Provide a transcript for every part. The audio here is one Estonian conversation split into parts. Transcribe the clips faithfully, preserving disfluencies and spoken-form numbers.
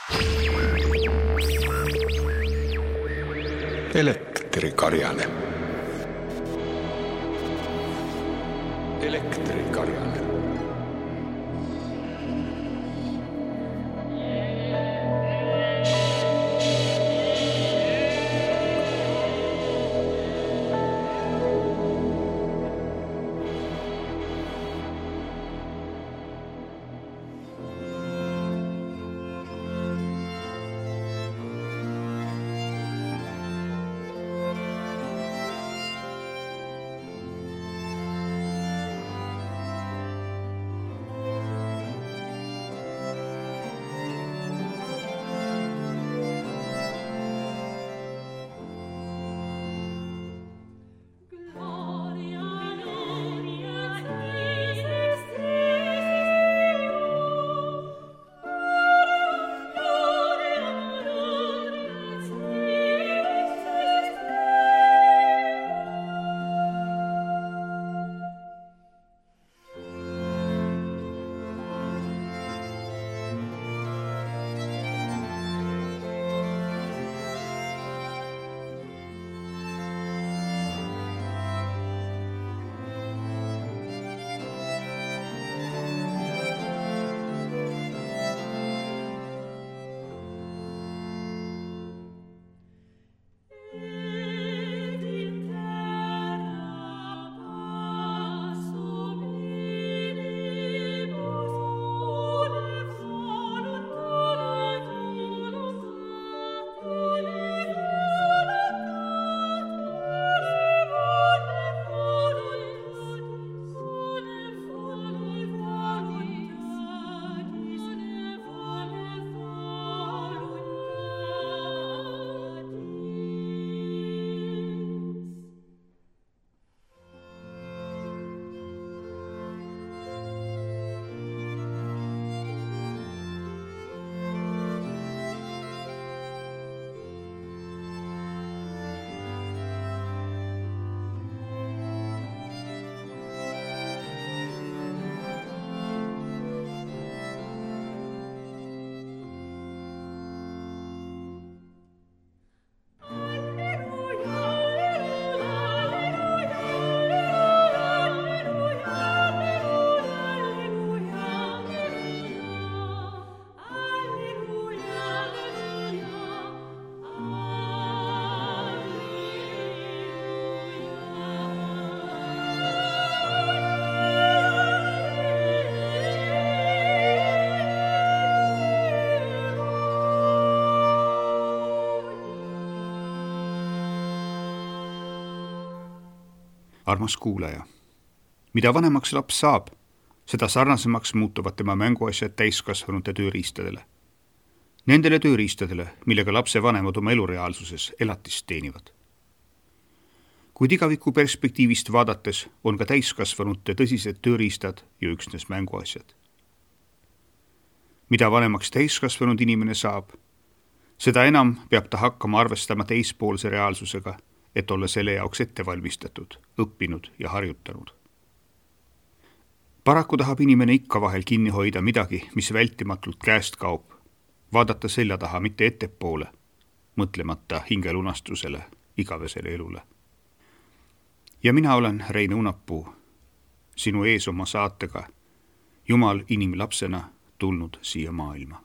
Elektrikarjane. Elektrikarjane. Armas kuulaja, mida vanemaks laps saab, seda sarnasemaks muutuvad tema mänguasjad täiskasvanute tööriistadele. Nendele tööriistadele, millega lapse vanemad oma elureaalsuses elatist teenivad. Kuid igaviku perspektiivist vaadates on ka täiskasvanute tõsised tööriistad ja üksnes mänguasjad. Mida vanemaks täiskasvanud inimene saab, seda enam peab ta hakkama arvestama teispoolse reaalsusega, et olla selle jaoks ettevalmistatud, õppinud ja harjutanud. Paraku tahab inimene ikka vahel kinni hoida midagi, mis vältimatult käest kaob, vaadata selja taha mitte ettepoole, mõtlemata hingelunastusele, igavesele elule. Ja mina olen Rein Unapuu, sinu ees oma saatega, Jumal inimlapsena tulnud siia maailma.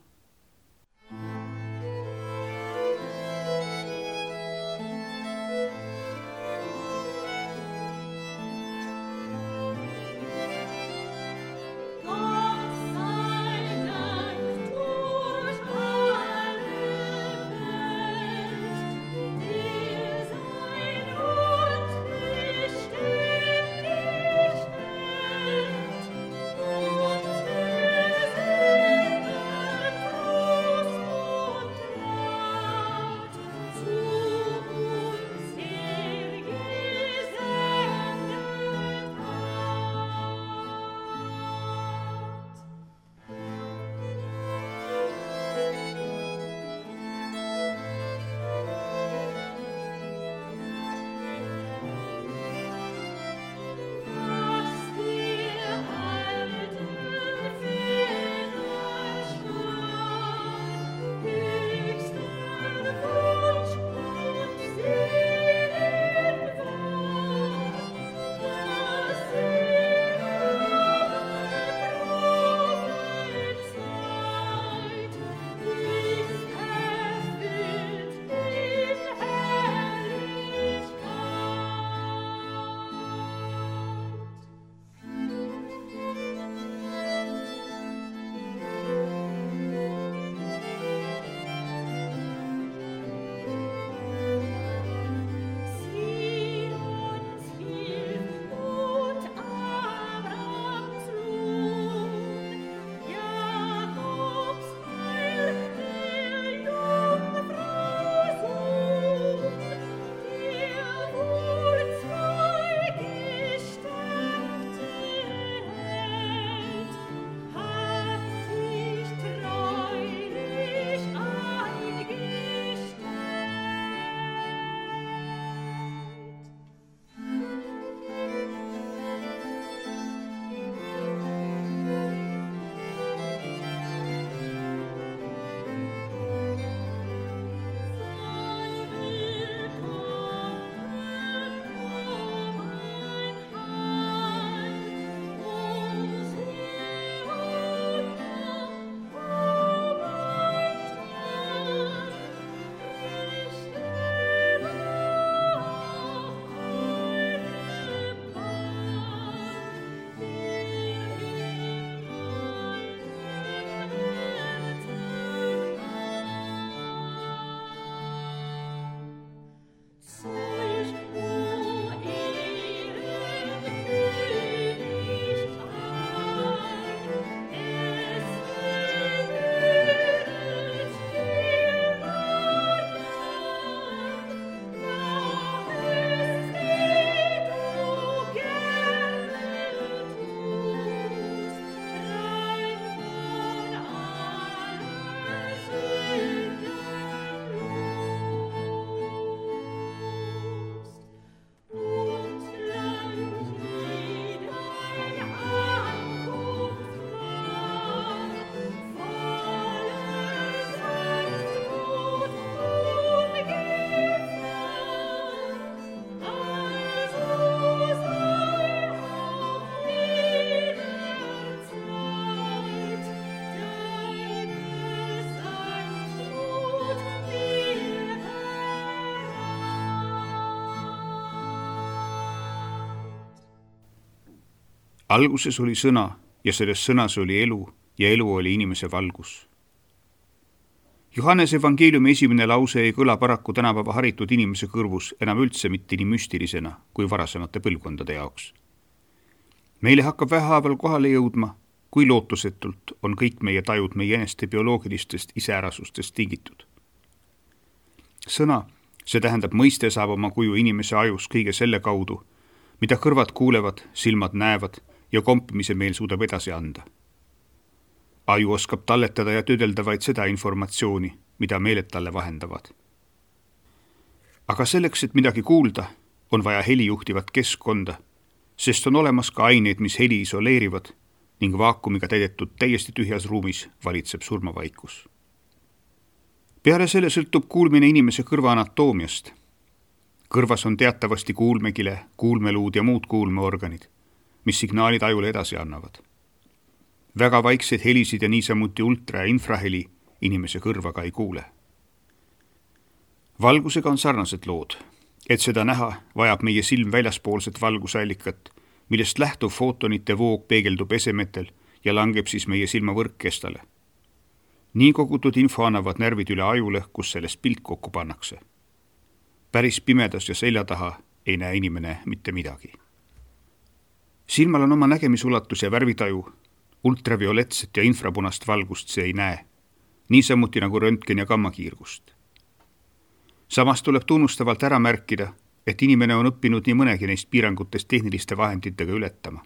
alguses oli sõna ja selles sõnas oli elu ja elu oli inimese valgus. Johannese evangeeliumi esimene lause ei kõla paraku tänapäeva haritud inimese kõrvus enam üldse mitte nii müstilisena kui varasemate põlvkondade jaoks. Meile hakkab vähehaaval kohale jõudma, kui lootusetult on kõik meie tajud meie eneste bioloogilistest iseärasustest tingitud. Sõna, see tähendab mõiste saab oma kuju inimese ajus kõige selle kaudu, mida kõrvad kuulevad, silmad näevad ja kompimise meel suudab edasi anda. Aju oskab talletada ja töödelda vaid seda informatsiooni, mida meeled talle vahendavad. Aga selleks, et midagi kuulda, on vaja helijuhtivat keskkonda, sest on olemas ka aineid, mis heli isoleerivad ning vaakumiga täidetud täiesti tühjas ruumis valitseb surmavaikus. Peale selle sõltub kuulmine inimese kõrva anatoomiast. Kõrvas on teatavasti kuulmekile, kuulmeluud ja muud kuulmeorganid, mis signaalid ajule edasi annavad. Väga vaikseid helisid ja niisamuti ultra- ja infraheli inimese kõrvaga ei kuule. Valgusega on sarnased lood. Et seda näha, vajab meie silm väljaspoolset valgusallikat, millest lähtuv footonite voog peegeldub esemetel ja langeb siis meie silma võrkkestale. Nii kogutud info annavad närvid üle ajule, kus sellest pilt kokku pannakse. Päris pimedas ja selja taha ei näe inimene mitte midagi. Silmal on oma nägemisulatus ja värvitaju, ultravioletset ja infrapunast valgust see ei näe, niisamuti nagu röntgen ja gammakiirgust. Samas tuleb tunnustavalt ära märkida, et inimene on õppinud nii mõnegi neist piirangutest tehniliste vahenditega ületama.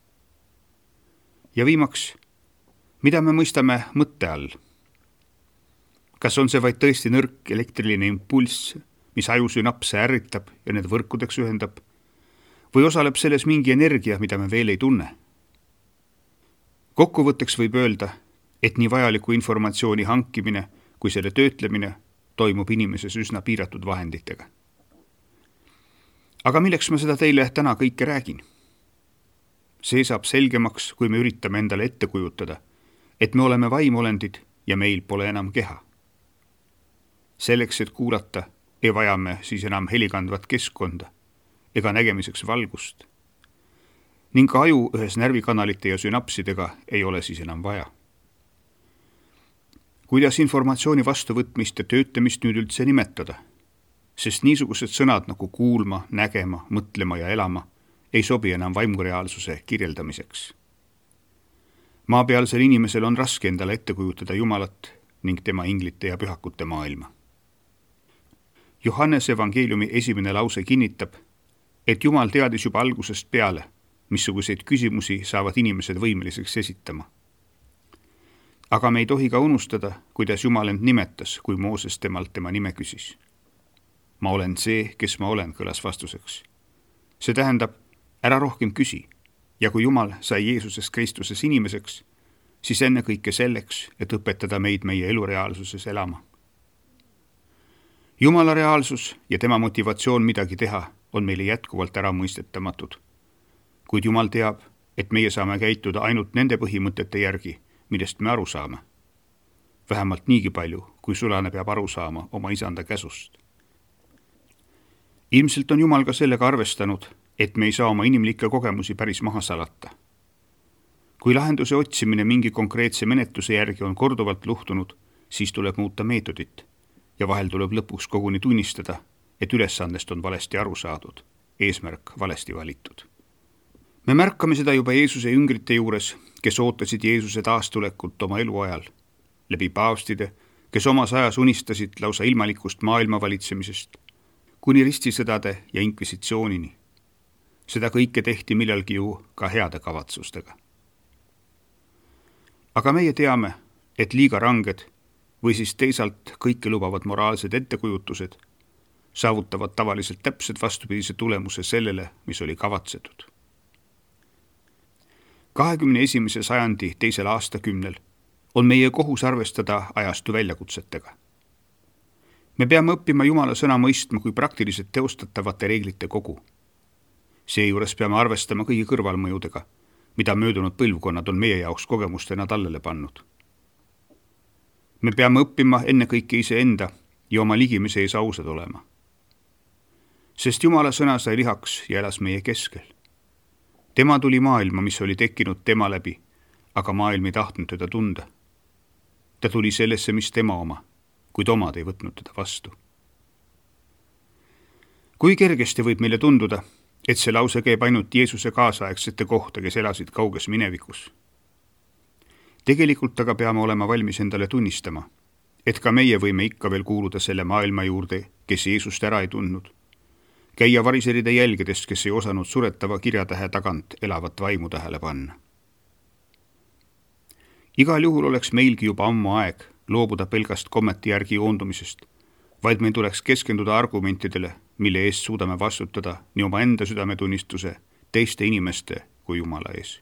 Ja viimaks, mida me mõistame mõtte all? Kas on see vaid tõesti nõrk elektriline impulss, mis ajusünapse ärritab ja need võrkudeks ühendab, või osaleb selles mingi energia, mida me veel ei tunne? Kokkuvõtteks võib öelda, et nii vajaliku informatsiooni hankimine kui selle töötlemine toimub inimeses üsna piiratud vahenditega. Aga milleks ma seda teile täna kõike räägin? See saab selgemaks, kui me üritame endale ette kujutada, et me oleme vaimolendid ja meil pole enam keha. Selleks, et kuulata, ei vaja me siis enam helikandvat keskkonda ega nägemiseks valgust. Ning ka aju ühes närvikanalite ja sünapsidega ei ole siis enam vaja. Kuidas informatsiooni vastuvõtmist ja töötamist nüüd üldse nimetada? Sest niisugused sõnad nagu kuulma, nägema, mõtlema ja elama ei sobi enam vaimureaalsuse kirjeldamiseks. Maapealsel inimesel on raske endale ette kujutada Jumalat ning tema inglite ja pühakute maailma. Johannese evangeeliumi esimene lause kinnitab, et Jumal teadis juba algusest peale, missuguseid küsimusi saavad inimesed võimeliseks esitama. Aga me ei tohi ka unustada, kuidas Jumal end nimetas, kui Mooses temalt tema nime küsis. Ma olen see, kes ma olen, kõlas vastuseks. See tähendab, ära rohkem küsi. Ja kui Jumal sai Jeesuses Kristuses inimeseks, siis enne kõike selleks, et õpetada meid meie elureaalsuses elama. Jumala reaalsus ja tema motivatsioon midagi teha on meile jätkuvalt ära mõistetamatud. Kuid Jumal teab, et meie saame käituda ainult nende põhimõtete järgi, millest me aru saame. Vähemalt niigi palju, kui sulane peab aru saama oma isanda käsust. Ilmselt on Jumal ka sellega arvestanud, et me ei saa oma inimlikke kogemusi päris maha salata. Kui lahenduse otsimine mingi konkreetse menetluse järgi on korduvalt luhtunud, siis tuleb muuta meetodit ja vahel tuleb lõpuks koguni tunnistada, et ülesandest on valesti aru saadud, eesmärk valesti valitud. Me märkame seda juba Jeesuse jüngrite juures, kes ootasid Jeesuse taastulekut oma eluajal, läbi paavstide, kes omas ajas unistasid lausa ilmalikust maailma valitsemisest, kuni ristisõdade ja inkvisitsioonini. Seda kõike tehti millalgi ju ka heade kavatsustega. Aga meie teame, et liiga ranged või siis teisalt kõike lubavad moraalsed ettekujutused saavutavad tavaliselt täpselt vastupidise tulemuse sellele, mis oli kavatsetud. kahekümne esimese sajandi teisel aastakümnel on meie kohus arvestada ajastu väljakutsetega. Me peame õppima Jumala sõna mõistma kui praktiliselt teostatavate reeglite kogu. Seejuures peame arvestama kõigi kõrvalmõjudega, mida möödunud põlvkonnad on meie jaoks kogemustena tallele pannud. Me peame õppima enne kõike iseenda ja oma ligimise ees ausad olema. Sest Jumala sõna sai lihaks ja elas meie keskel. tema tuli maailma, mis oli tekkinud tema läbi, aga maailm ei tahtnud teda tunda. ta tuli sellesse, mis tema oma, kuid omad ei võtnud teda vastu. kui kergesti võib meile tunduda, et see lause käib ainult Jeesuse kaasaegsete kohta, kes elasid kauges minevikus. tegelikult aga peame olema valmis endale tunnistama, et ka meie võime ikka veel kuuluda selle maailma juurde, kes Jeesust ära ei tundnud. käia variseride jälgedest, kes ei osanud suretava kirjatähe tagant elavat vaimu tähele panna. igal juhul oleks meilgi juba ammu aeg loobuda pelgast kommeti järgi joondumisest, vaid meil tuleks keskenduda argumentidele, mille eest suudame vastutada nii oma enda südametunnistuse, teiste inimeste kui Jumala ees.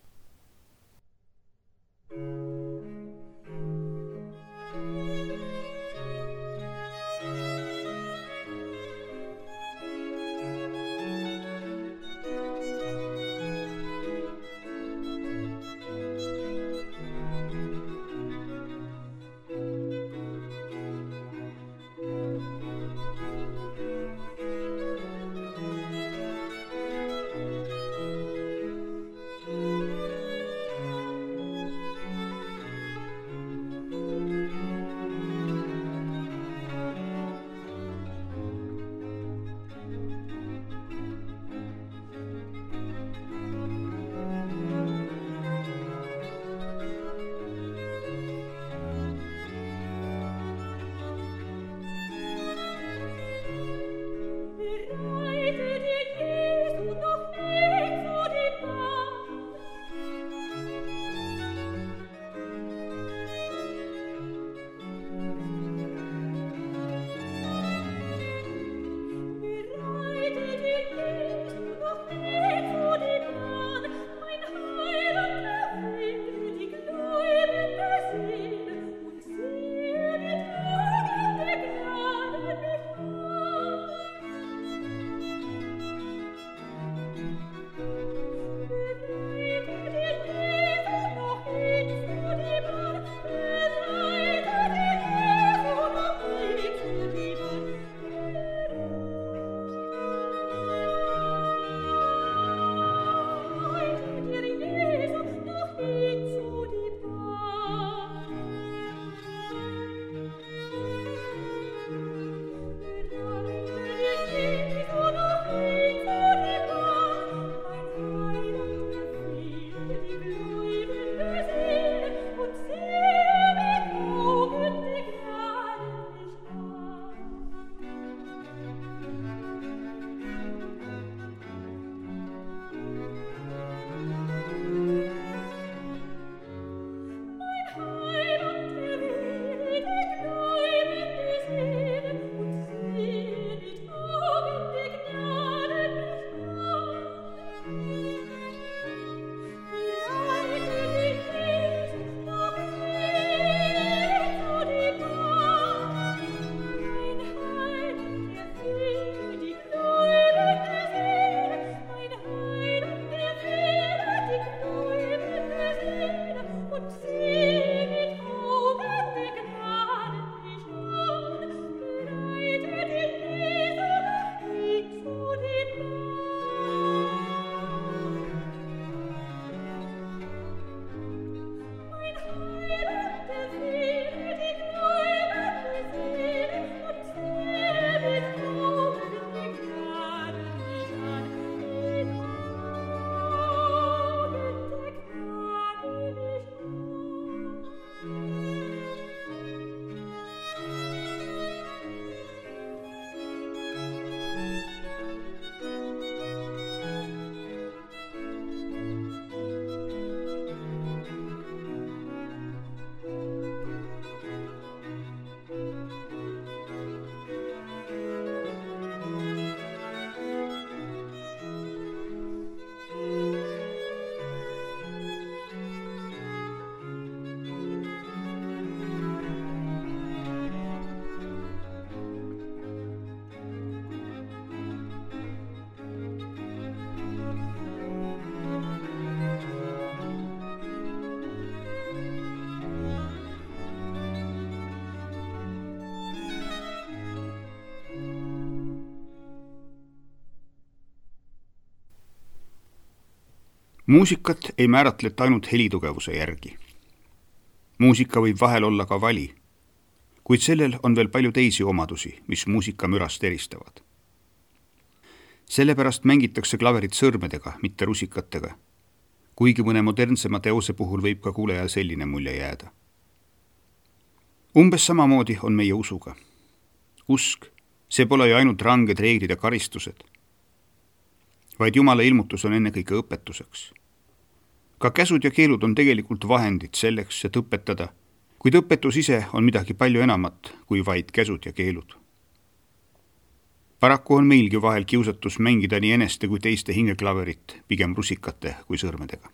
muusikat ei määratleta ainult helitugevuse järgi. Muusika võib vahel olla ka vali, kuid sellel on veel palju teisi omadusi, mis muusika mürast eristavad. Sellepärast mängitakse klaverit sõrmedega, mitte rusikatega, kuigi mõne modernsema teose puhul võib ka kuulejal selline mulje jääda. Umbes samamoodi on meie usuga. Usk, see pole ju ainult ranged reeglid ja karistused, vaid Jumala ilmutus on ennekõike õpetuseks. Ka käsud ja keelud on tegelikult vahendid selleks, et õpetada, kuid õpetus ise on midagi palju enamat kui vaid käsud ja keelud. Paraku on meilgi vahel kiusatus mängida nii eneste kui teiste hingeklaverit, pigem rusikate kui sõrmedega.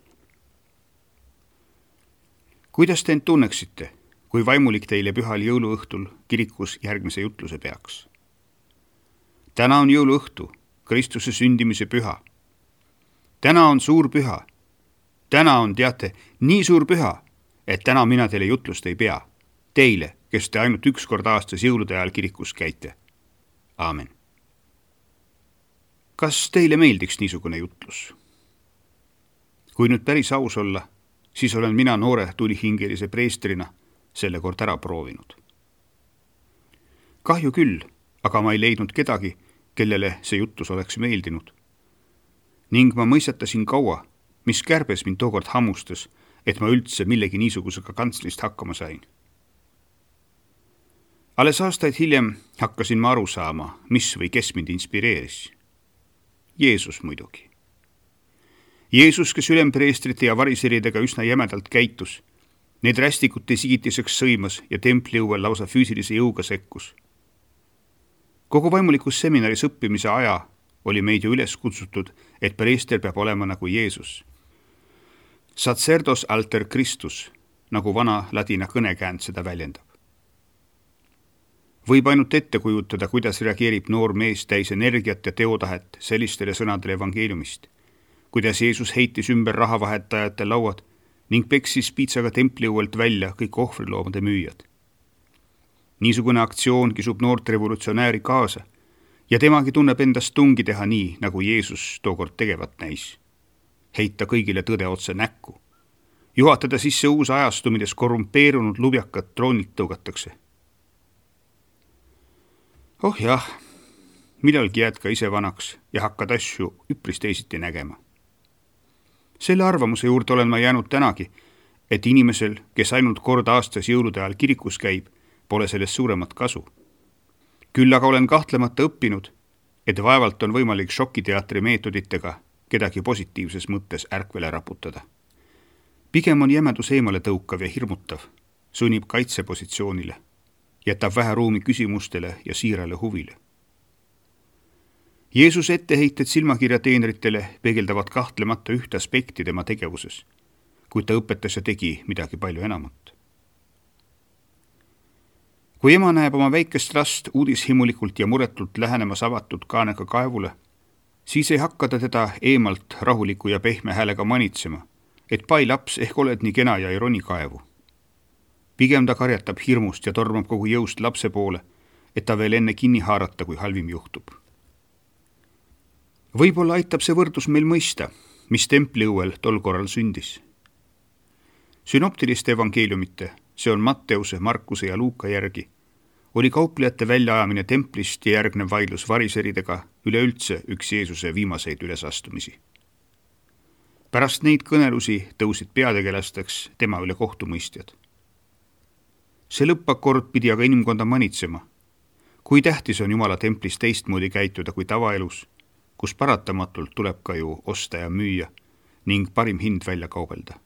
Kuidas te end tunneksite, kui vaimulik teile pühal jõuluõhtul kirikus järgmise jutluse peaks? Täna on jõuluõhtu, Kristuse sündimise püha. Täna on suur püha. Täna on, teate, nii suur püha, et täna mina teile jutlust ei pea. Teile, kes te ainult üks kord aastas jõulude ajal kirikus käite. Aamen. Kas teile meeldiks niisugune jutlus? Kui nüüd päris aus olla, siis olen mina noore tulihingelise preestrina selle kord ära proovinud. Kahju küll, aga ma ei leidnud kedagi, kellele see jutlus oleks meeldinud. Ning ma mõistatasin kaua, mis kärbes mind tookord hammustas, et ma üldse millegi niisugusega kantslist hakkama sain. Alles aastaid hiljem hakkasin ma aru saama, mis või kes mind inspireeris. Jeesus muidugi. Jeesus, kes ülempreestrite ja variseridega üsna jämedalt käitus, need rästikuti sigitiseks sõimas ja templi õuel lausa füüsilise jõuga sekkus. Kogu vaimulikus seminaris õppimise aja oli meid ju üles kutsutud, et preester peab olema nagu Jeesus. Sacerdos alter Christus, nagu vana ladina kõnekäänd seda väljendab. Võib ainult ette kujutada, kuidas reageerib noor mees täis energiat ja teotahet sellistele sõnadele evangeeliumist, kuidas Jeesus heitis ümber rahavahetajate lauad ning peksis piitsaga templiõuelt välja kõik ohvriloomade müüjad. Niisugune aktsioon kisub noort revolutsionääri kaasa ja temagi tunneb endast tungi teha nii, nagu Jeesus tookord tegevat näis. Heita kõigile tõde otse näkku. Juhatada sisse uus ajastu, milles korrumpeerunud lubjakat troonilt tõugatakse. Oh jah, millalgi jääd ka ise vanaks ja hakkad asju üpris teisiti nägema. Selle arvamuse juurde olen ma jäänud tänagi, et inimesel, kes ainult kord aastas jõulude ajal kirikus käib, pole sellest suuremat kasu. Küll aga olen kahtlemata õppinud, et vaevalt on võimalik šokiteatri meetoditega kedagi positiivses mõttes ärkvele raputada. Pigem on jämedus eemale tõukav ja hirmutav, sunnib kaitsepositsioonile, jätab vähe ruumi küsimustele ja siirale huvile. Jeesuse etteheited silmakirja teenritele peegeldavad kahtlemata ühte aspekti tema tegevuses, kuid ta õpetas ja tegi midagi palju enamat. Kui ema näeb oma väikest last uudishimulikult ja muretult lähenemas avatud kaanega kaevule, siis ei hakka ta teda eemalt rahuliku ja pehme häälega manitsema, et pai laps ehk oled nii kena ja ironi kaevu. Pigem ta karjatab hirmust ja tormab kogu jõust lapse poole, et ta veel enne kinni haarata, kui halvim juhtub. Võib-olla aitab see võrdlus meil mõista, mis templiõuel tol korral sündis. Synoptiliste evangeeliumite, see on Matteuse, Markuse ja Luuka järgi, oli kauplejate väljaajamine templist ja järgnev vaidlus variseridega üleüldse üks Jeesuse viimaseid ülesastumisi. Pärast neid kõnelusi tõusid peategelasteks tema üle kohtumõistjad. See lõppakord pidi aga inimkonda manitsema, kui tähtis on Jumala templis teistmoodi käituda kui tavaelus, kus paratamatult tuleb ka ju osta ja müüa ning parim hind välja kaubelda.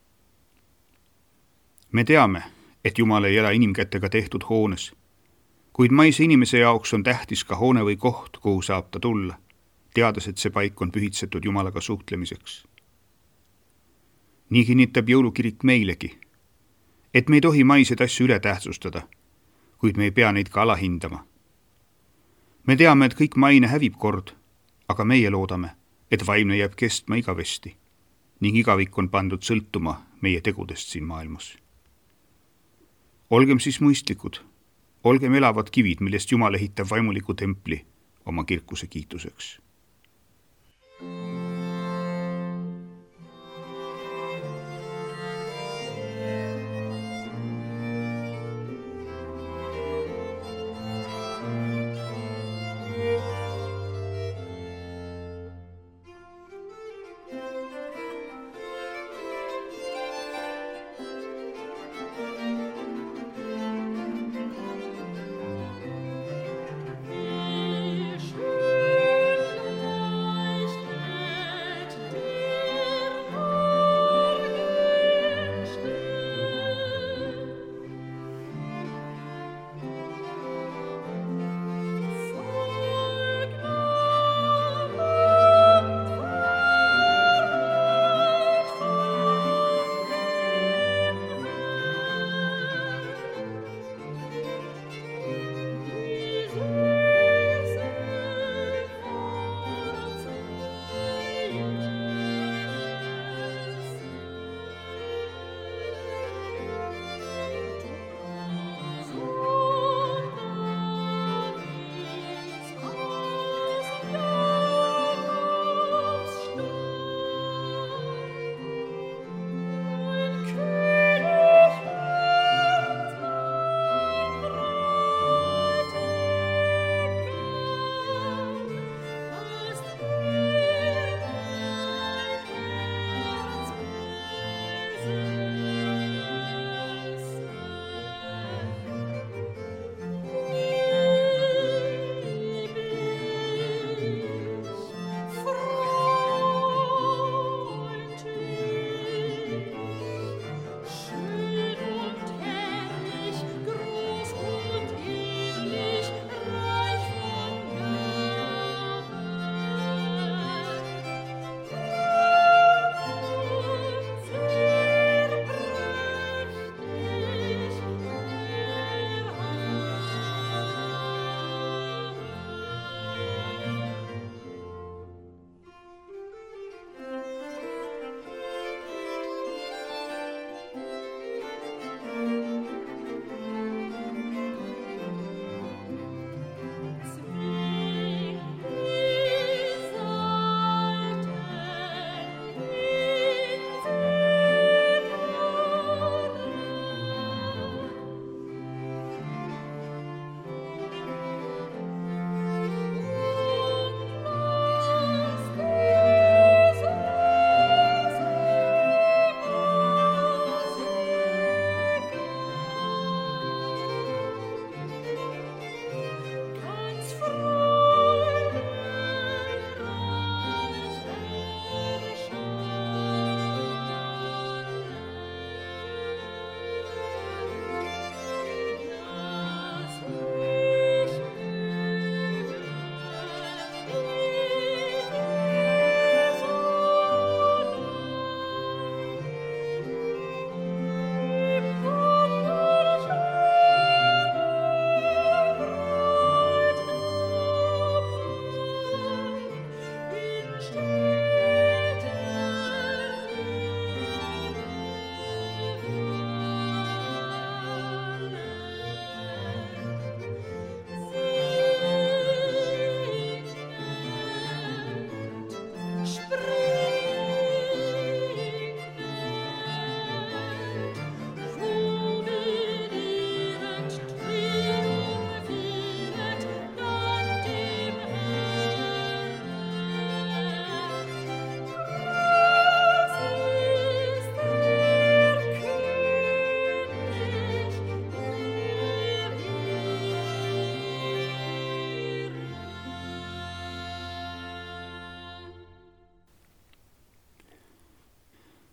Me teame, et Jumal ei ela inimkätega tehtud hoones, kuid maise inimese jaoks on tähtis ka hoone või koht, kuhu saab ta tulla, teades, et see paik on pühitsetud Jumalaga suhtlemiseks. Nii kinnitab jõulukirik meilegi, et me ei tohi maiseid asju üle tähtsustada, kuid me ei pea neid ka alahindama. Me teame, et kõik maine hävib kord, aga meie loodame, et vaimne jääb kestma igavesti ning igavik on pandud sõltuma meie tegudest siin maailmas. Olgem siis mõistlikud, olgem elavad kivid, millest Jumal ehitab vaimuliku templi oma kirkuse kiituseks.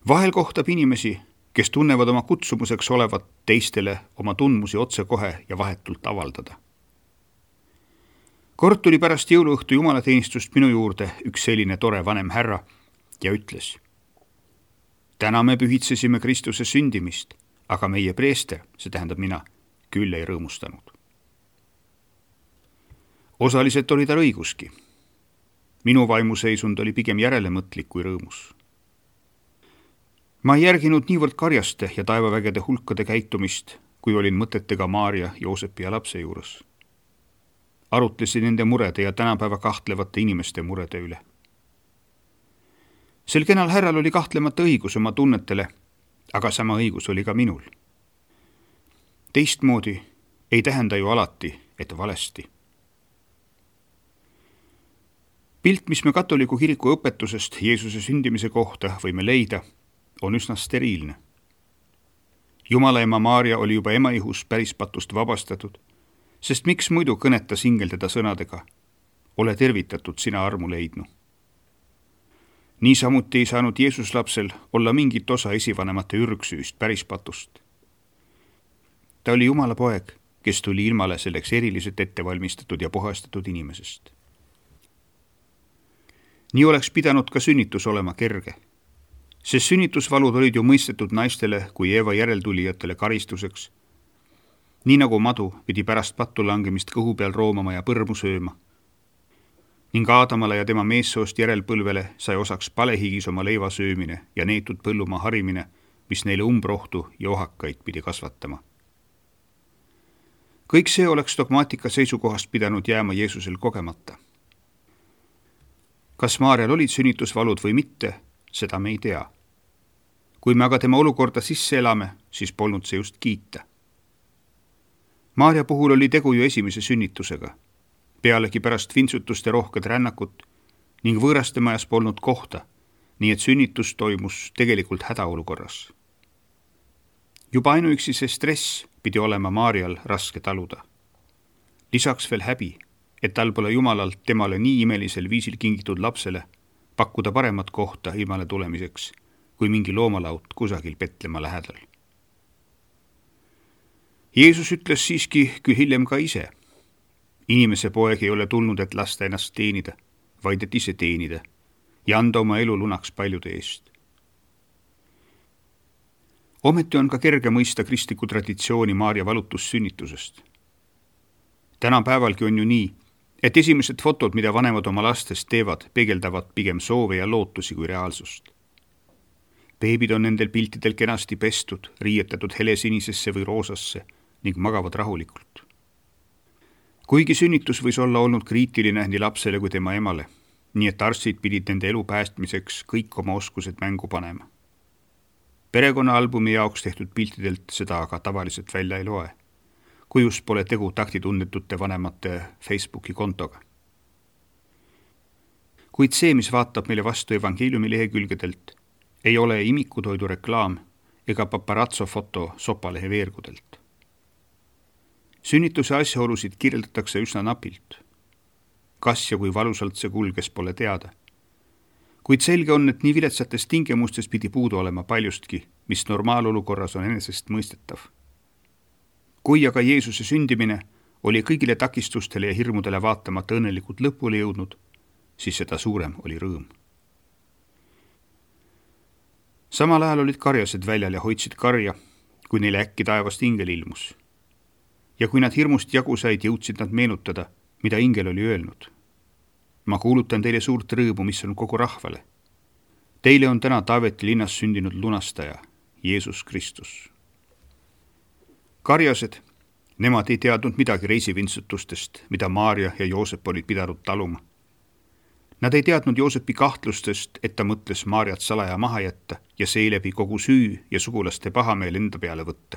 vahel kohtab inimesi, kes tunnevad oma kutsumuseks olevat teistele oma tundmusi otsekohe ja vahetult avaldada. Kord tuli pärast jõuluõhtu jumalateenistust minu juurde üks selline tore vanem härra ja ütles: täna me pühitsesime Kristuse sündimist, aga meie preester, see tähendab mina, küll ei rõõmustanud. Osaliselt oli tal õiguski. Minu vaimuseisund oli pigem järelemõtlik kui rõõmus. Ma ei järginud niivõrd karjaste ja taevavägede hulkade käitumist, kui olin mõtetega Maarja, Joosepi ja lapse juures. Arutlesin nende murede ja tänapäeva kahtlevate inimeste murede üle. Sel kenal härral oli kahtlemata õigus oma tunnetele, aga sama õigus oli ka minul. Teistmoodi ei tähenda ju alati, et valesti. Pilt, mis me katoliku kiriku õpetusest Jeesuse sündimise kohta võime leida, on üsna steriilne. Jumala ema Maarja oli juba emaihus pärispatust vabastatud, sest miks muidu kõnetas ingel teda sõnadega: ole tervitatud, sina armu leidnu. Niisamuti ei saanud Jeesus lapsel olla mingit osa esivanemate ürgsüüst pärispatust. Ta oli Jumala poeg, kes tuli ilmale selleks eriliselt ettevalmistatud ja puhastatud inimesest. Nii oleks pidanud ka sünnitus olema kerge, sest sünnitusvalud olid ju mõistetud naistele kui Eeva järeltulijatele karistuseks, nii nagu madu pidi pärast pattu langemist kõhu peal roomama ja põrmu sööma, ning Aadamale ja tema meessoost järelpõlvele sai osaks palehigis oma leiva söömine ja neetud põllumaa harimine, mis neile umbrohtu ja ohakaid pidi kasvatama. Kõik see oleks dogmaatika seisukohast pidanud jääma Jeesusel kogemata. Kas Maarjal olid sünnitusvalud või mitte, seda me ei tea. Kui me aga tema olukorda sisse elame, siis polnud see just kiita. Maarja puhul oli tegu ju esimese sünnitusega, pealegi pärast vintsutuste rohked rännakut ning võõraste majas polnud kohta, nii et sünnitus toimus tegelikult hädaolukorras. Juba ainuüksi see stress pidi olema Maarjal raske taluda. Lisaks veel häbi, et tal pole Jumalalt temale nii imelisel viisil kingitud lapsele pakkuda paremat kohta ilmale tulemiseks, kui mingi loomalaut kusagil Betlema lähedal. Jeesus ütles siiski küll hiljem ka ise: inimese poeg ei ole tulnud, et lasta ennast teenida, vaid et ise teenida ja anda oma elu lunaks paljude eest. Ometi on ka kerge mõista kristliku traditsiooni Maarja valutussünnitusest. Tänapäevalgi on ju nii, et esimesed fotod, mida vanemad oma lastest teevad, peegeldavad pigem soove ja lootusi kui reaalsust. Beebid on nendel piltidel kenasti pestud, riietatud helesinisesse või roosasse ning magavad rahulikult. Kuigi sünnitus võis olla olnud kriitiline nii lapsele kui tema emale, nii et arstid pidid nende elu päästmiseks kõik oma oskused mängu panema. Perekonnaalbumi jaoks tehtud piltidelt seda aga tavaliselt välja ei loe, kui just pole tegu taktitundetute vanemate Facebooki kontoga. Kuid see, mis vaatab meile vastu evangeeliumi lehekülgedelt, ei ole imikutoidu reklaam ega paparazzo foto sopalehe veergudelt. Sünnituse asjaolusid kirjeldatakse üsna napilt. Kas ja kui valusalt see kulges, pole teada. Kuid selge on, et nii viletsates tingimustes pidi puudu olema paljustki, mis normaalolukorras on enesest mõistetav. Kui aga Jeesuse sündimine oli kõigile takistustele ja hirmudele vaatamata õnnelikult lõpule jõudnud, siis seda suurem oli rõõm. Samal ajal olid karjased väljal ja hoidsid karja, kui neile äkki taevast ingel ilmus. Ja kui nad hirmust jagu said, jõudsid nad meenutada, mida ingel oli öelnud. Ma kuulutan teile suurt rõõmu, mis on kogu rahvale. Teile on täna Taaveti linnas sündinud lunastaja, Jeesus Kristus. Karjased, nemad ei teadnud midagi reisivintsutustest, mida Maarja ja Joosep olid pidanud taluma. Nad ei teadnud Joosepi kahtlustest, et ta mõtles Maarjat salaja maha jätta ja seeläbi kogu süü ja sugulaste pahameel enda peale võtta.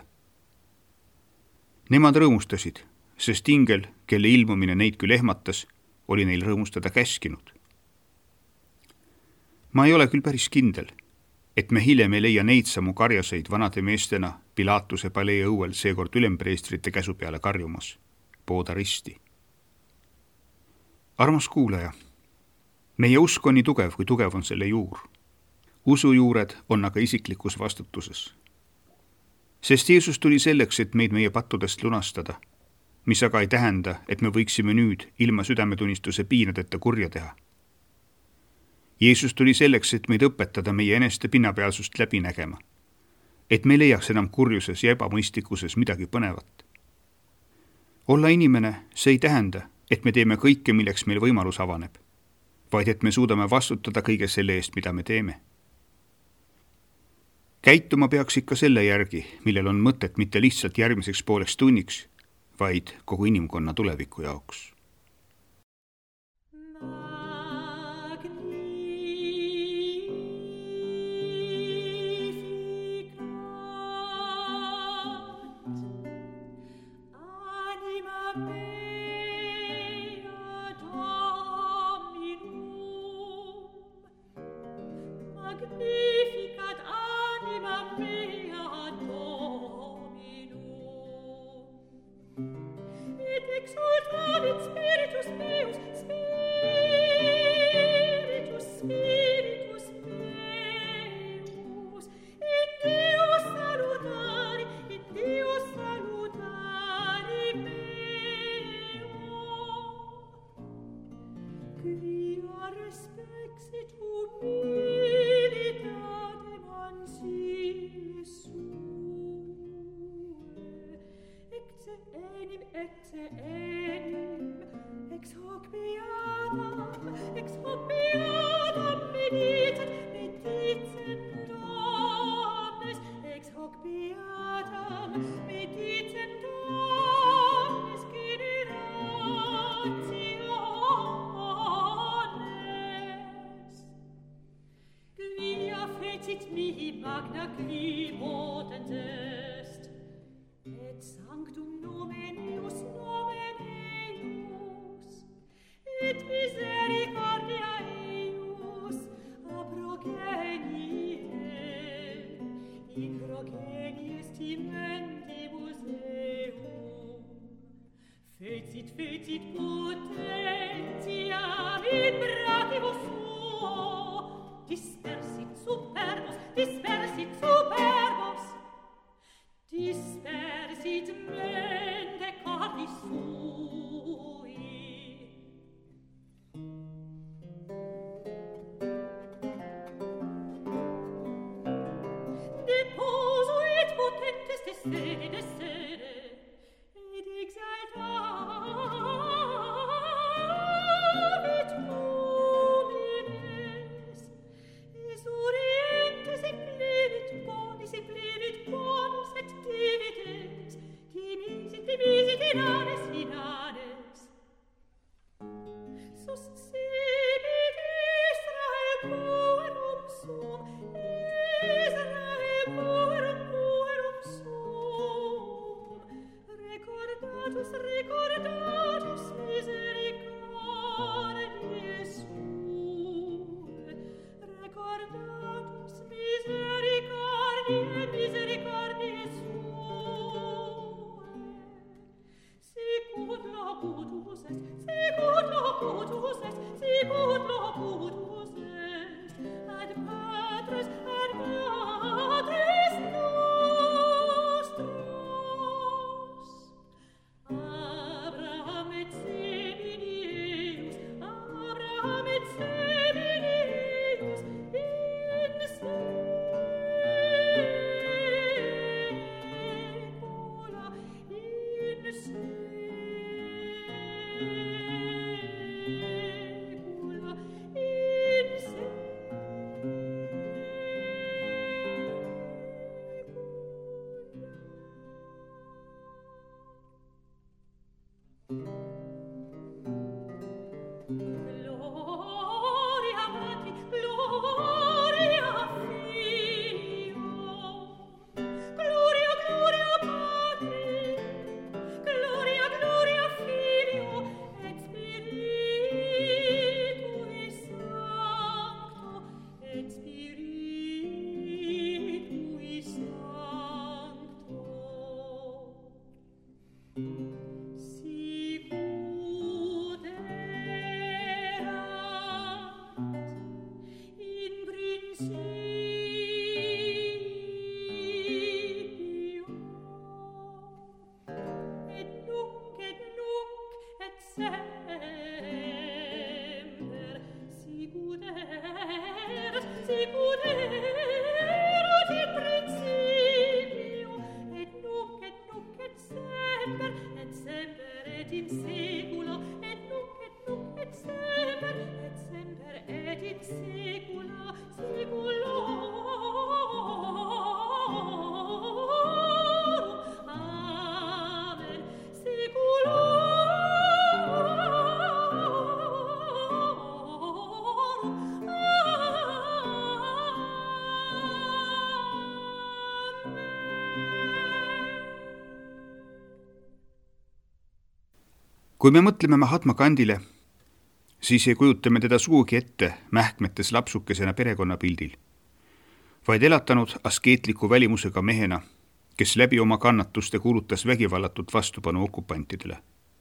Nemad rõõmustasid, sest ingel, kelle ilmumine neid küll ehmatas, oli neil rõõmustada käskinud. Ma ei ole küll päris kindel, et me hiljem ei leia neid samu karjaseid vanade meestena Pilatuse palee õuel seekord ülempreestrite käsu peale karjumas, pooda risti. Armas kuulaja, meie usk on nii tugev, kui tugev on selle juur. usu juured on aga isiklikus vastutuses. Sest Jeesus tuli selleks, et meid meie pattudest lunastada, mis aga ei tähenda, et me võiksime nüüd ilma südametunnistuse piinadeta kurja teha. Jeesus tuli selleks, et meid õpetada meie eneste pinnapealsust läbi nägema, et me leiaks enam kurjuses ja ebamõistikuses midagi põnevat. Olla inimene, see ei tähenda, et me teeme kõike, milleks meil võimalus avaneb, vaid et me suudame vastutada kõige selle eest, mida me teeme. Käituma peaks ikka selle järgi, millel on mõtet mitte lihtsalt järgmiseks pooleks tunniks, vaid kogu inimkonna tuleviku jaoks. Magnificat anima mea Dominum, et exultavit spiritus meus, spiritus, spiritus meus, et Deus salutari, et Deus salutari meo. Quia respexit humilitate mansile sue, ecce enim, ecce enim, ex hoc beatam, ex hoc beatam medicet, medicet domnes, ex hoc beatam medicet domnes generationes. Quia fecit mihi magna qui potens est, et sanctum nomen eius, nomen eius, et misericordia eius a progenie, in progenie estimentibus eum. Fecit, fecit potentiam in brachio suo, dispersit superbos, dispersit superbos, dispersit mente cordis sui. Deposuit potentes descere, descere, et exaltavit lumines, esurientes et Kui me mõtleme Mahatma Gandhile, siis ei kujuta me teda sugugi ette mähkmetes lapsukesena perekonnapildil, vaid elatanud askeetliku välimusega mehena, kes läbi oma kannatuste kuulutas vägivallatut vastupanu okupantidele.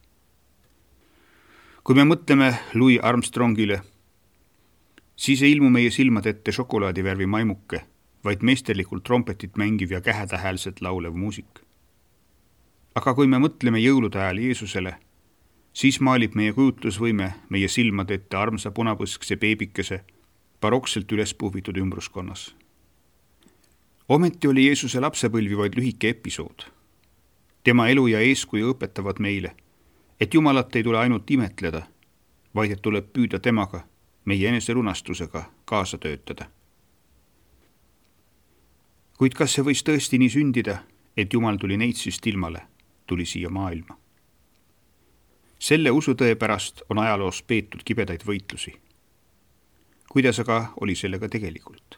Kui me mõtleme Louis Armstrongile, siis ei ilmu meie silmad ette šokolaadivärvi maimuke, vaid meesterlikult trompetit mängiv ja kähetähäälselt laulev muusik. Aga kui me mõtleme jõulude ajal Jeesusele, siis maalib meie kujutlusvõime meie silmade ette armsa punapõskse beebikese barokselt üles puhvitud ümbruskonnas. Ometi oli Jeesuse lapsepõlvi vaid lühike episood. Tema elu ja eeskuju õpetavad meile, et Jumalat ei tule ainult imetleda, vaid et tuleb püüda temaga, meie enese lunastusega kaasa töötada. Kuid kas see võis tõesti nii sündida, et Jumal tuli neitsist ilmale, tuli siia maailma? Selle usutõe pärast on ajaloos peetud kibedaid võitlusi. Kuidas aga oli sellega tegelikult?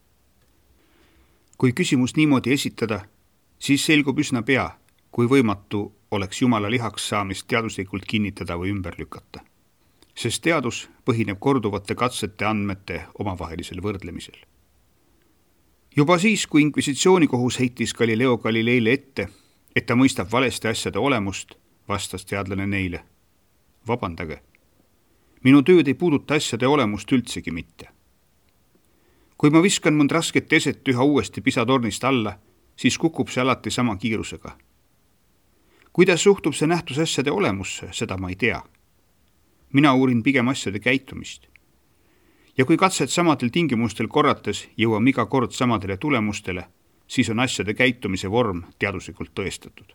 Kui küsimus niimoodi esitada, siis selgub üsna pea, kui võimatu oleks Jumala lihaks saamist teaduslikult kinnitada või ümber lükata. Sest teadus põhineb korduvate katsete andmete omavahelisel võrdlemisel. Juba siis, kui inkvisitsioonikohus heitis Galileo Galileile ette, et ta mõistab valesti asjade olemust, vastas teadlane neile: vabandage, minu tööd ei puuduta asjade olemust üldsegi mitte. Kui ma viskan mõnd rasket eset üha uuesti pisatornist alla, siis kukub see alati sama kiirusega. Kuidas suhtub see nähtus asjade olemusse, seda ma ei tea. Mina uurin pigem asjade käitumist. Ja kui katset samadel tingimustel korrates jõuam iga kord samadele tulemustele, siis on asjade käitumise vorm teaduslikult tõestatud.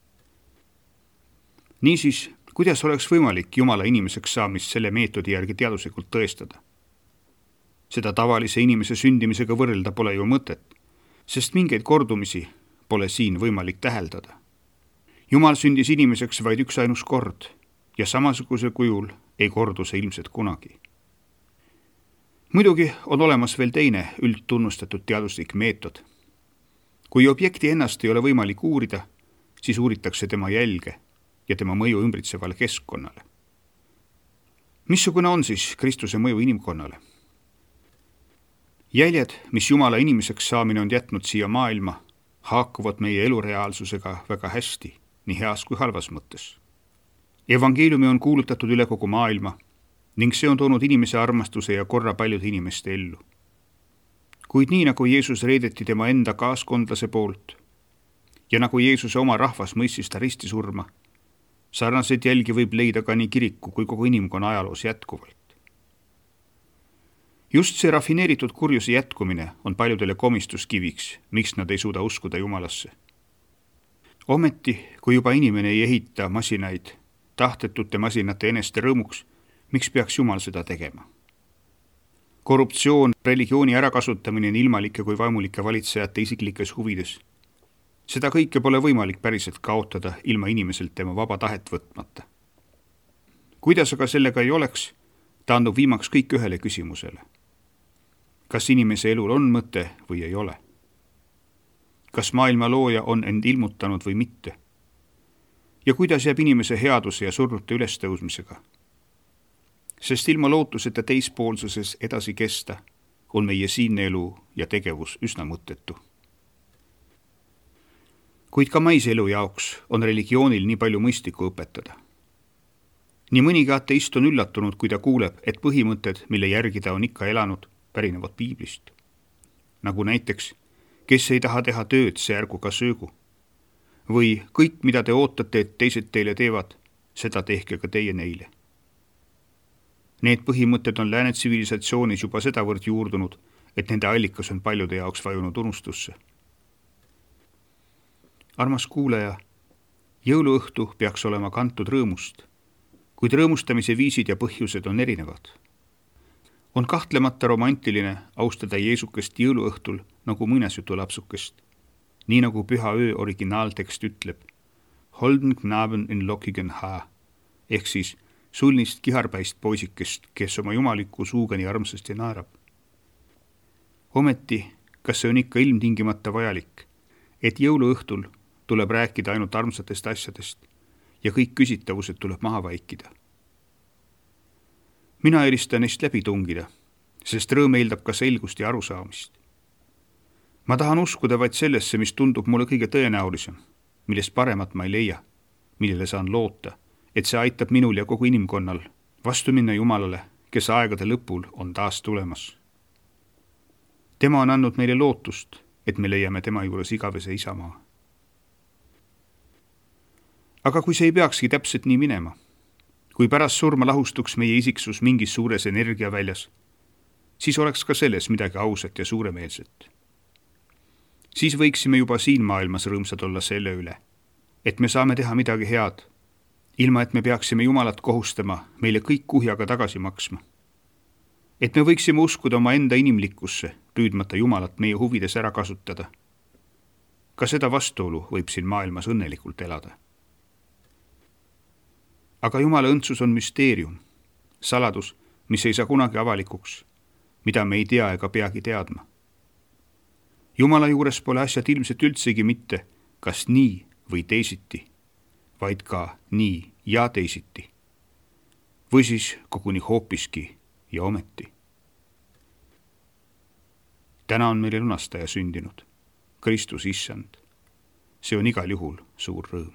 Niisiis, kuidas oleks võimalik Jumala inimeseks saamist selle meetodi järgi teaduslikult tõestada? Seda tavalise inimese sündimisega võrrelda pole ju mõtet, sest mingeid kordumisi pole siin võimalik täheldada. Jumal sündis inimeseks vaid üks ainus kord ja samasugusel kujul ei kordu see ilmselt kunagi. Muidugi on olemas veel teine üldtunnustatud teaduslik meetod. Kui objekti ennast ei ole võimalik uurida, siis uuritakse tema jälge ja tema mõju ümbritsevale keskkonnale. Missugune on siis Kristuse mõju inimkonnale? Jäljed, mis Jumala inimeseks saamine on jätnud siia maailma, haakuvad meie elureaalsusega väga hästi, nii heas kui halvas mõttes. Evangeeliumi on kuulutatud üle kogu maailma ning see on toonud inimese armastuse ja korra paljude inimeste ellu. Kuid nii nagu Jeesus reedeti tema enda kaaskondlase poolt ja nagu Jeesuse oma rahvas mõistis ta ristisurma, sarnaseid jälgi võib leida ka nii kiriku kui kogu inimkonna ajaloos jätkuvalt. Just see rafineeritud kurjuse jätkumine on paljudele komistuskiviks, miks nad ei suuda uskuda Jumalasse. Ometi, kui juba inimene ei ehita masinaid tahtetute masinate eneste rõõmuks, miks peaks Jumal seda tegema? Korruptsioon, religiooni ärakasutamine on ilmalike kui vaimulike valitsejate isiklikes huvides. Seda kõike pole võimalik päriselt kaotada ilma inimeselt tema vaba tahet võtmata. Kuidas aga sellega ei oleks, taandub viimaks kõik ühele küsimusele. Kas inimese elul on mõte või ei ole? Kas maailma looja on end ilmutanud või mitte? Ja kuidas jääb inimese headuse ja surnute ülestõusmisega? Sest ilma lootuseta teispoolsuses edasi kesta on meie siinne elu ja tegevus üsna mõttetu. Kuid ka maise elu jaoks on religioonil nii palju mõistlikku õpetada. Nii mõnigi ateist on üllatunud, kui ta kuuleb, et põhimõtted, mille järgi ta on ikka elanud, pärinevad piiblist. Nagu näiteks, kes ei taha teha tööd, see ärgu ka söögu. Või kõik, mida te ootate, et teised teile teevad, seda tehke ka teie neile. Need põhimõtted on lääne tsivilisatsioonis juba sedavõrd juurdunud, et nende allikas on paljude jaoks vajunud unustusse. Armas kuulaja, jõuluõhtu peaks olema kantud rõõmust, kuid rõõmustamise viisid ja põhjused on erinevad. On kahtlemata romantiline austada Jeesukest jõuluõhtul nagu muinasjutulapsukest, nii nagu Püha öö originaaltekst ütleb, Holden Knaben in lockigen Haar, ehk siis sulnist kiharpäist poisikest, kes oma jumaliku suuga nii armsasti naerab. Ometi, kas see on ikka ilmtingimata vajalik, et jõuluõhtul tuleb rääkida ainult armsatest asjadest ja kõik küsitavused tuleb maha vaikida? Mina eelistan neist läbi tungida, sest rõõm eeldab ka selgust ja arusaamist. Ma tahan uskuda vaid sellesse, mis tundub mulle kõige tõenäolisem, millest paremat ma ei leia, millele saan loota, et see aitab minul ja kogu inimkonnal vastu minna Jumalale, kes aegade lõpul on taas tulemas. Tema on andnud meile lootust, et me leiame tema juures igavese isamaa. Aga kui see ei peakski täpselt nii minema, kui pärast surma lahustuks meie isiksus mingis suures energiaväljas, siis oleks ka selles midagi ausat ja suuremeelset. Siis võiksime juba siin maailmas rõõmsad olla selle üle, et me saame teha midagi head, ilma et me peaksime Jumalat kohustama meile kõik kuhjaga tagasi maksma. Et me võiksime uskuda oma enda inimlikkusse, püüdmata Jumalat meie huvides ära kasutada. Ka seda vastuolu võib siin maailmas õnnelikult elada. Aga Jumala õndsus on müsteerium, saladus, mis ei saa kunagi avalikuks, mida me ei tea ega peagi teadma. Jumala juures pole asjad ilmselt üldsegi mitte kas nii või teisiti, vaid ka nii ja teisiti. Või siis koguni hoopiski ja ometi. Täna on meile lunastaja sündinud, Kristus issand. See on igal juhul suur rõõm.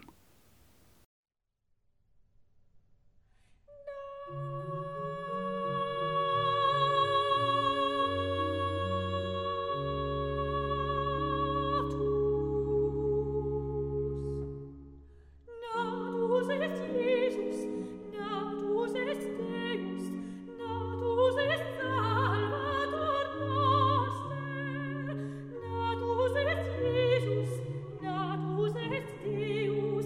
Deus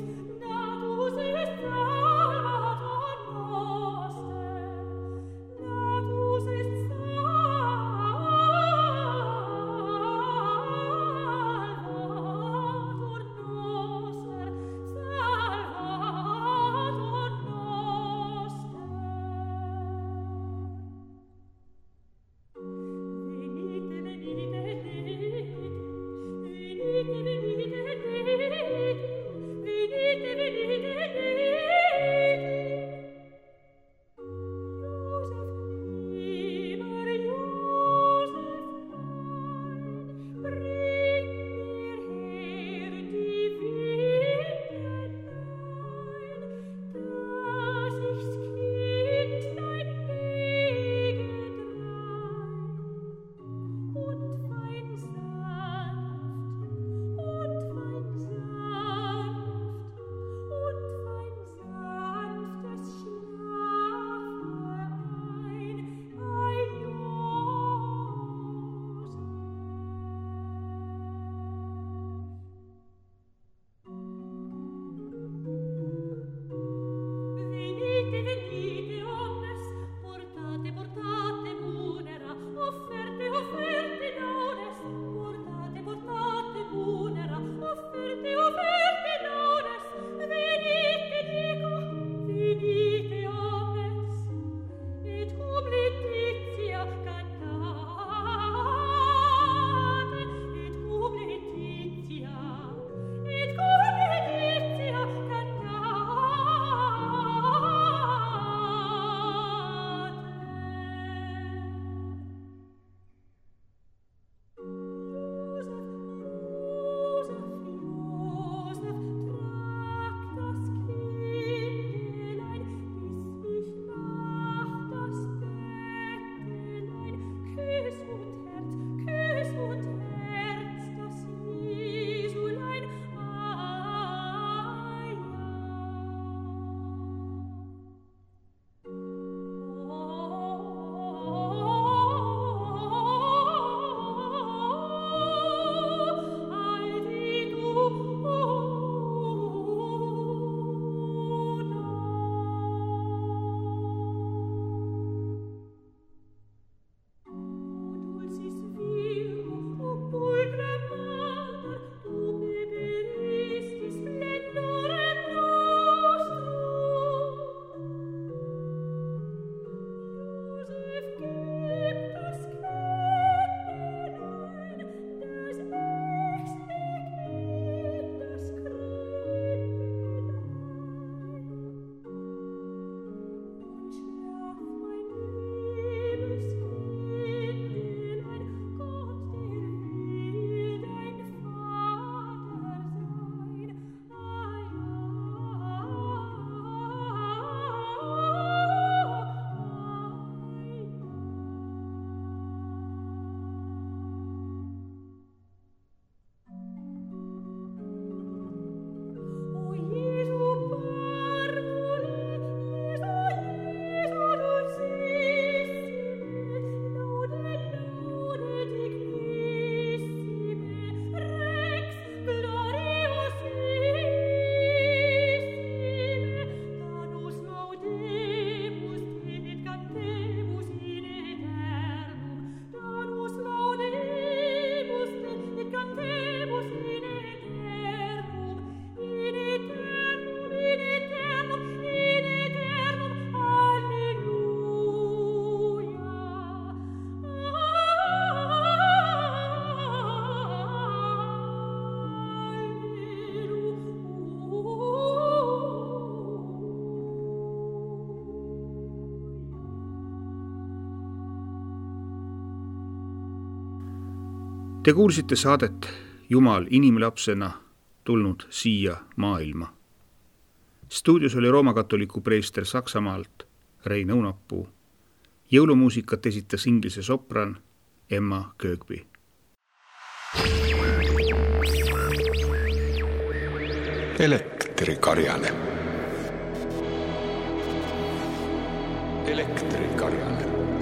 Te kuulsite saadet Jumal inimlapsena tulnud siia maailma. Stuudios oli roomakatoliku preester Saksamaalt Rein Õunapuu. Jõulumuusikat esitas inglise sopran Emma Köögby. Elektrikarjane. Elektrikarjane.